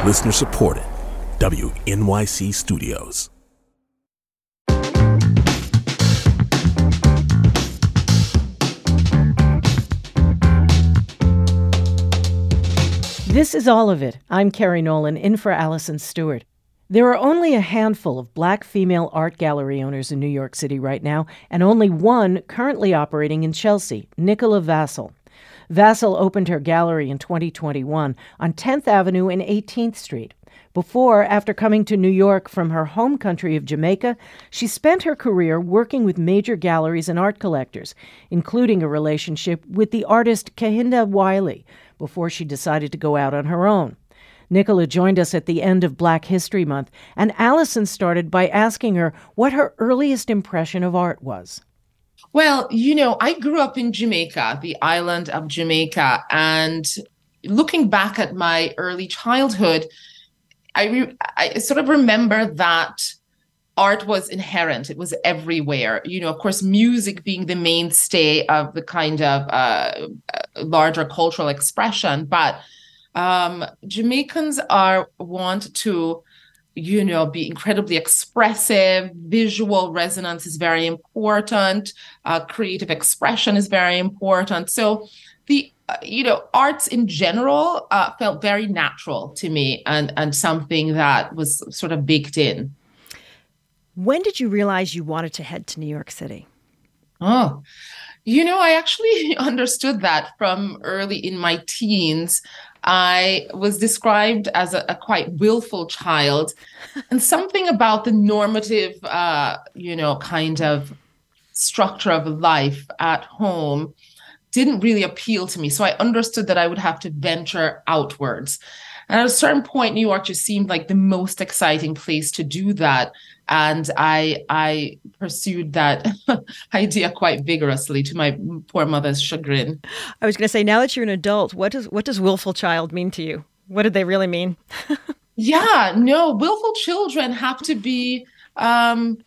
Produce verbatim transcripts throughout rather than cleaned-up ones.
Listener supported. W N Y C Studios. This is All of It. I'm Carrie Nolan, in for Allison Stewart. There are only a handful of Black female art gallery owners in New York City right now, and only one currently operating in Chelsea, Nicola Vassell. Vassell opened her gallery in twenty twenty-one on tenth Avenue and eighteenth Street. Before, after coming to New York from her home country of Jamaica, she spent her career working with major galleries and art collectors, including a relationship with the artist Kehinde Wiley, before she decided to go out on her own. Nicola joined us at the end of Black History Month, and Allison started by asking her what her earliest impression of art was. Well, you know, I grew up in Jamaica, the island of Jamaica, and looking back at my early childhood, I, re- I sort of remember that art was inherent. It was everywhere. You know, of course, music being the mainstay of the kind of uh, larger cultural expression. But um, Jamaicans are want to, you know, be incredibly expressive. Visual resonance is very important. Uh, creative expression is very important. So the uh, you know, arts in general uh, felt very natural to me, and and something that was sort of baked in. When did you realize you wanted to head to New York City? Oh, you know, I actually understood that from early in my teens. I was described as a, a quite willful child, and something about the normative, uh, you know, kind of structure of life at home didn't really appeal to me. So I understood that I would have to venture outwards. And at a certain point, New York just seemed like the most exciting place to do that. And I I pursued that idea quite vigorously, to my poor mother's chagrin. I was going to say, now that you're an adult, what does what does willful child mean to you? What did they really mean? Yeah, no, willful children have to be um,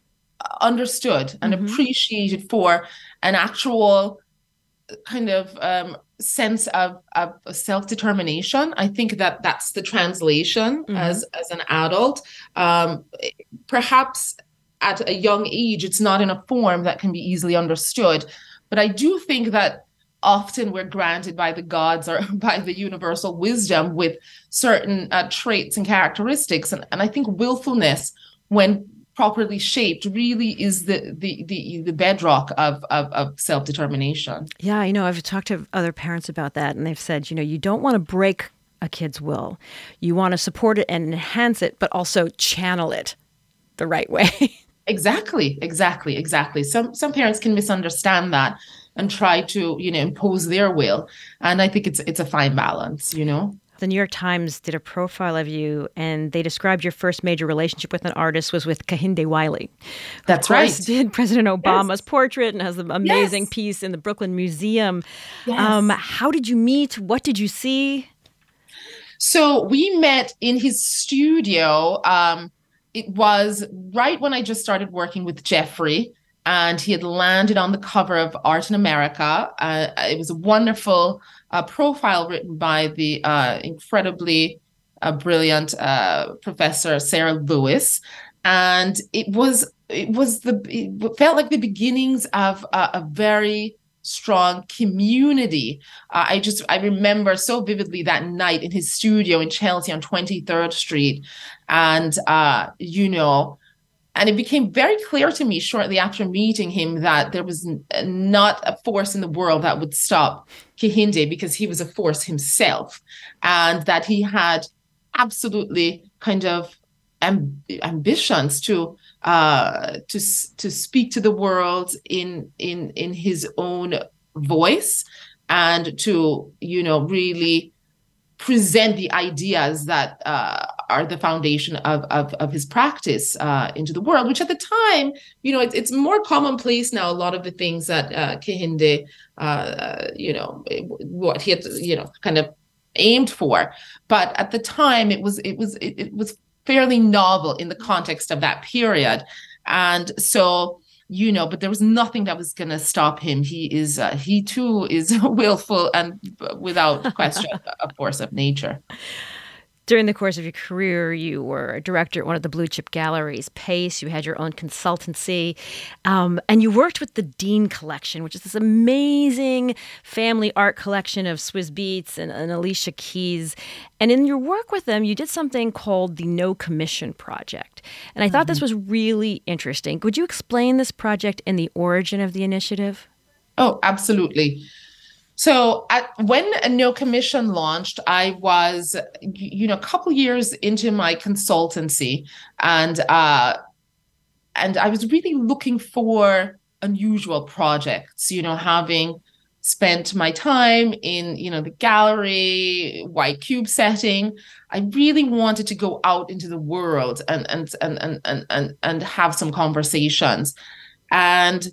understood and mm-hmm. appreciated for an actual kind of um, sense of, of self-determination. I think that that's the translation mm-hmm. as, as an adult. Um, perhaps at a young age, it's not in a form that can be easily understood. But I do think that often we're granted by the gods or by the universal wisdom with certain uh, traits and characteristics. And, and I think willfulness, when properly shaped, really is the the the, the bedrock of, of of self-determination. Yeah, you know, I've talked to other parents about that, and they've said, you know, you don't want to break a kid's will. You want to support it and enhance it, but also channel it the right way. Exactly, exactly, exactly. Some some parents can misunderstand that and try to, you know, impose their will. And I think it's it's a fine balance, you know. The New York Times did a profile of you, and they described your first major relationship with an artist was with Kehinde Wiley. That's who, of course, right. Did President Obama's yes. portrait and has an amazing yes. piece in the Brooklyn Museum. Yes. Um, how did you meet? What did you see? So we met in his studio. Um, it was right when I just started working with Jeffrey, and he had landed on the cover of Art in America. Uh, it was a wonderful uh, profile written by the uh, incredibly uh, brilliant uh, Professor Sarah Lewis, and it was it was the it felt like the beginnings of uh, a very strong community. Uh, I just I remember so vividly that night in his studio in Chelsea on twenty-third Street, and uh, you know. And it became very clear to me shortly after meeting him that there was n- not a force in the world that would stop Kehinde, because he was a force himself, and that he had absolutely kind of amb- ambitions to uh, to to speak to the world in in in his own voice, and to, you know, really present the ideas that uh, are the foundation of, of, of his practice uh, into the world, which at the time, you know, it's, it's more commonplace now. A lot of the things that uh, Kehinde, uh, you know, what he had, you know, kind of aimed for. But at the time, it was it was it, it was fairly novel in the context of that period. And so, you know, but there was nothing that was going to stop him. He is, uh, he too is willful and without question a force of nature. During the course of your career, you were a director at one of the blue chip galleries, Pace. You had your own consultancy. Um, and you worked with the Dean Collection, which is this amazing family art collection of Swizz Beatz and, and Alicia Keys. And in your work with them, you did something called the No Commission Project. And I mm-hmm. thought this was really interesting. Could you explain this project and the origin of the initiative? Oh, absolutely. So at, when No Commission launched, I was, you know, a couple years into my consultancy, and uh, and I was really looking for unusual projects, you know, having spent my time in, you know, the gallery, white cube setting. I really wanted to go out into the world and and and and and and, and have some conversations. And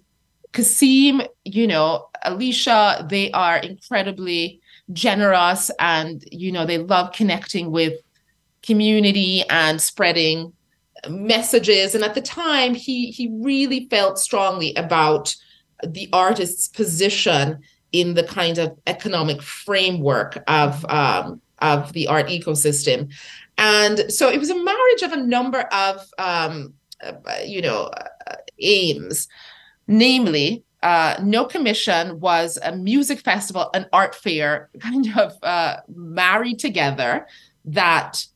Kasim, you know, Alicia, they are incredibly generous, and, you know, they love connecting with community and spreading messages. And at the time, he he really felt strongly about the artist's position in the kind of economic framework of um, of the art ecosystem. And so it was a marriage of a number of, um, uh, you know, uh, aims. Namely, uh, No Commission was a music festival, an art fair, kind of uh, married together. That,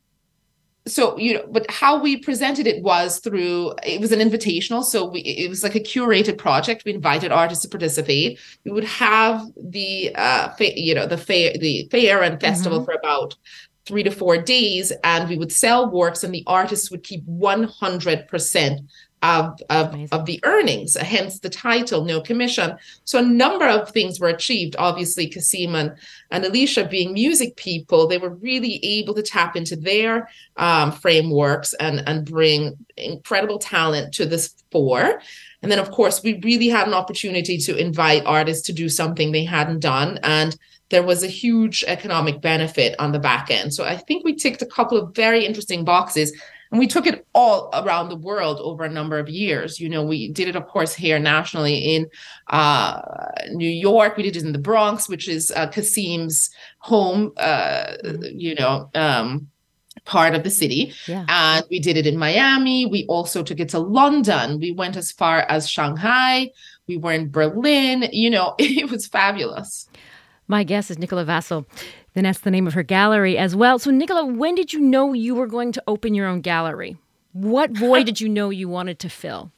so, you know, but how we presented it was through, it was an invitational. So we, it was like a curated project. We invited artists to participate. We would have the, uh, fa- you know, the fair, the fair and festival mm-hmm. for about three to four days, and we would sell works, and the artists would keep one hundred percent of of, of the earnings, hence the title, No Commission. So a number of things were achieved. Obviously, Kasim and, and Alicia, being music people, they were really able to tap into their um, frameworks and, and bring incredible talent to this fore. And then, of course, we really had an opportunity to invite artists to do something they hadn't done. And there was a huge economic benefit on the back end. So I think we ticked a couple of very interesting boxes. And we took it all around the world over a number of years. You know, we did it, of course, here nationally in uh, New York. We did it in the Bronx, which is uh, Kasim's home, uh, you know, um, part of the city. Yeah. And we did it in Miami. We also took it to London. We went as far as Shanghai. We were in Berlin. You know, it was fabulous. My guest is Nicola Vassell. Then that's the name of her gallery as well. So, Nicola, when did you know you were going to open your own gallery? What void did you know you wanted to fill?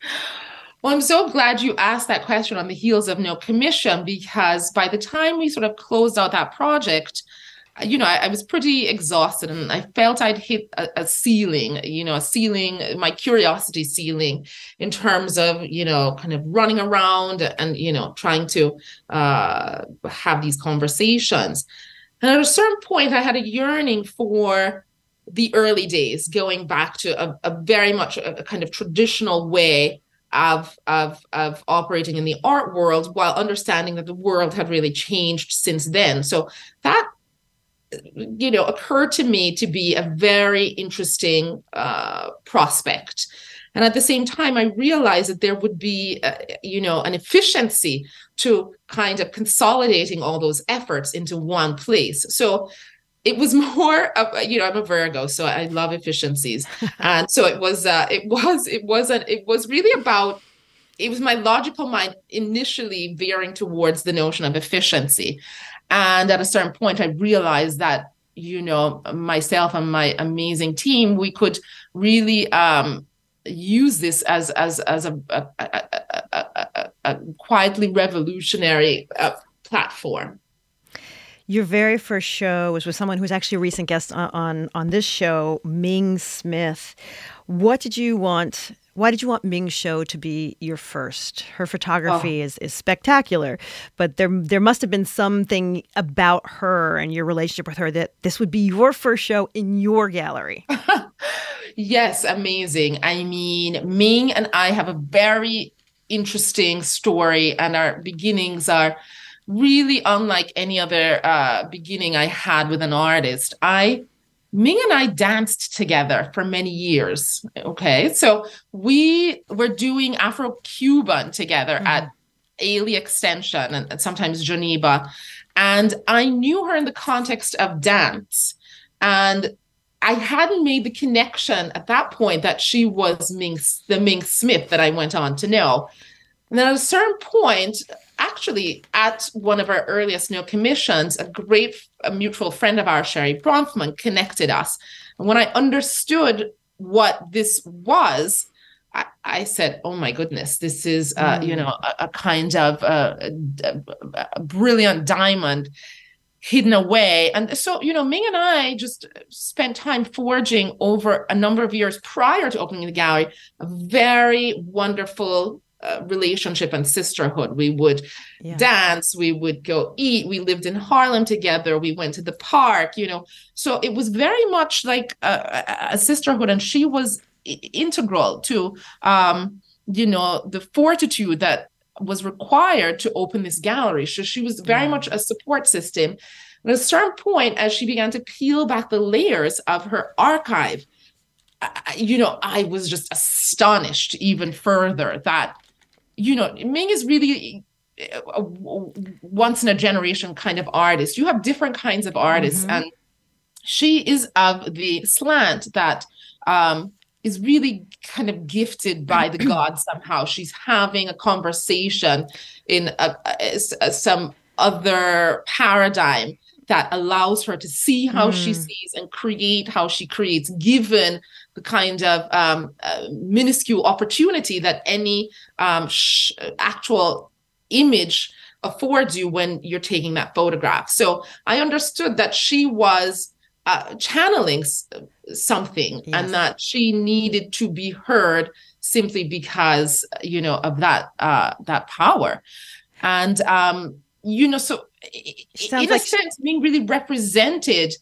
Well, I'm so glad you asked that question on the heels of No Commission, because by the time we sort of closed out that project, you know, I, I was pretty exhausted, and I felt I'd hit a, a ceiling, you know, a ceiling, my curiosity ceiling, in terms of, you know, kind of running around and, you know, trying to uh, have these conversations. And at a certain point, I had a yearning for the early days, going back to a, a very much a, a kind of traditional way of, of, of operating in the art world, while understanding that the world had really changed since then. So that, you know, occurred to me to be a very interesting uh, prospect. And at the same time, I realized that there would be, uh, you know, an efficiency to kind of consolidating all those efforts into one place. So it was more of, you know, I'm a Virgo, so I love efficiencies. And so it was, uh, it was, it wasn't, it was really about, it was my logical mind initially veering towards the notion of efficiency. And at a certain point, I realized that, you know, myself and my amazing team, we could really um, use this as as as a, a, a, a, a, a quietly revolutionary uh, platform. Your very first show was with someone who's actually a recent guest on, on, on this show, Ming Smith. What did you want? Why did you want Ming's show to be your first? Her photography oh. is, is spectacular, but there there must have been something about her and your relationship with her that this would be your first show in your gallery. Yes, amazing. I mean, Ming and I have a very interesting story, and our beginnings are really unlike any other uh, beginning I had with an artist. I Ming and I danced together for many years. Okay. So we were doing Afro-Cuban together mm-hmm. at Ailey Extension and, and sometimes Geneva. And I knew her in the context of dance. And I hadn't made the connection at that point that she was Ming, the Ming Smith that I went on to know. And then at a certain point, actually at one of our earliest no commissions, a great a mutual friend of ours, Sherry Bronfman, connected us. And when I understood what this was, I, I said, oh my goodness, this is, uh, mm. you know, a, a kind of uh, a, a brilliant diamond hidden away. And so, you know, Ming and I just spent time forging over a number of years prior to opening the gallery, a very wonderful uh, relationship and sisterhood. We would yeah. dance, we would go eat, we lived in Harlem together, we went to the park, you know. So it was very much like a, a sisterhood, and she was integral to, um, you know, the fortitude that was required to open this gallery. So she was very yeah. much a support system. At a certain point, as she began to peel back the layers of her archive, I, you know, I was just astonished even further that, you know, Ming is really a, a once in a generation kind of artist. You have different kinds of artists, mm-hmm. and she is of the slant that um, is really kind of gifted by the gods somehow. She's having a conversation in a, a, a, some other paradigm that allows her to see how mm. she sees and create how she creates, given the kind of um, uh, minuscule opportunity that any um, sh- actual image affords you when you're taking that photograph. So I understood that she was Uh, channeling s- something yes. and that she needed to be heard simply because, you know, of that uh, that power. And, um, you know, so in like a sense, she- Ming really represented,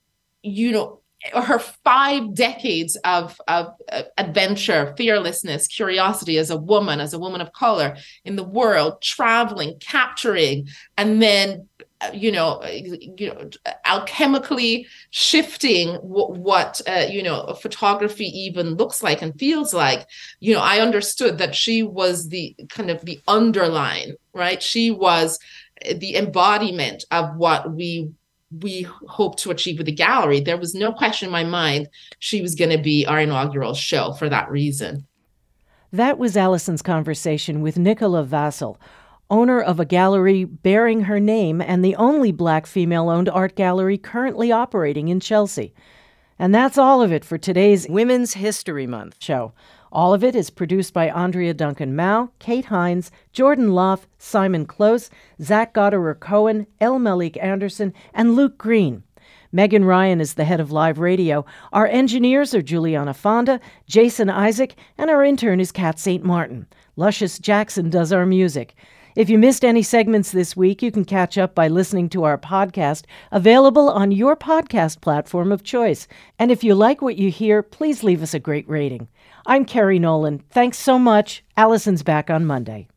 you know, her five decades of, of uh, adventure, fearlessness, curiosity as a woman, as a woman of color in the world, traveling, capturing, and then you know, you know, alchemically shifting w- what, uh, you know, photography even looks like and feels like. You know, I understood that she was the kind of the underline, right? She was the embodiment of what we we hope to achieve with the gallery. There was no question in my mind she was going to be our inaugural show for that reason. That was Allison's conversation with Nicola Vassal, owner of a gallery bearing her name and the only Black female-owned art gallery currently operating in Chelsea. And that's all of it for today's Women's History Month show. All of it is produced by Andrea Duncan-Mao, Kate Hines, Jordan Loff, Simon Close, Zach Goddard-Cohen, El Malik Anderson, and Luke Green. Megan Ryan is the head of live radio. Our engineers are Juliana Fonda, Jason Isaac, and our intern is Kat Saint Martin. Luscious Jackson does our music. If you missed any segments this week, you can catch up by listening to our podcast, available on your podcast platform of choice. And if you like what you hear, please leave us a great rating. I'm Carrie Nolan. Thanks so much. Allison's back on Monday.